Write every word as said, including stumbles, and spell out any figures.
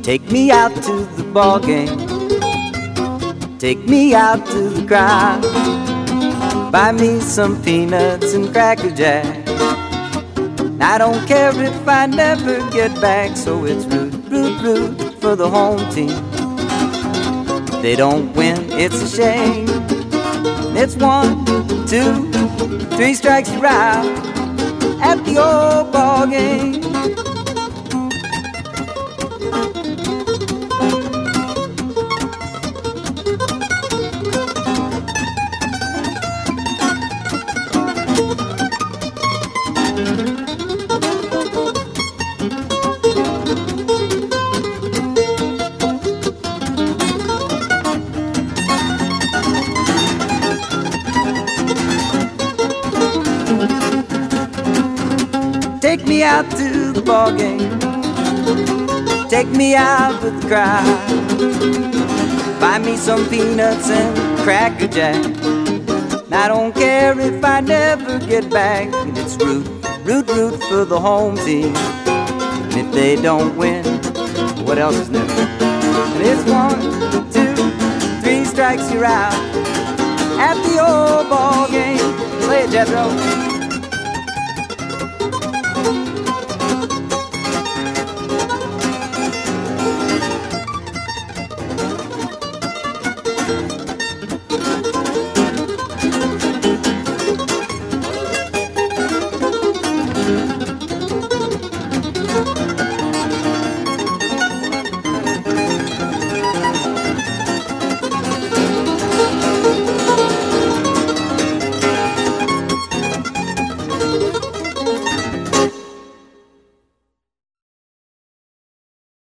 Take me out to the ball game. Take me out to the crowd. Buy me some peanuts and Cracker Jack. I don't care if I never get back. So it's root, root, root for the home team. If they don't win, it's a shame. It's one, two, three strikes you're out at the old ball game. Take me out to the ball game. Take me out with the crowd. Buy me some peanuts and Cracker Jack. I don't care if I never get back. And it's root, root, root for the home team. And if they don't win, what else is new? And it's one, two, three strikes you're out at the old ball game. Play it, Jethro.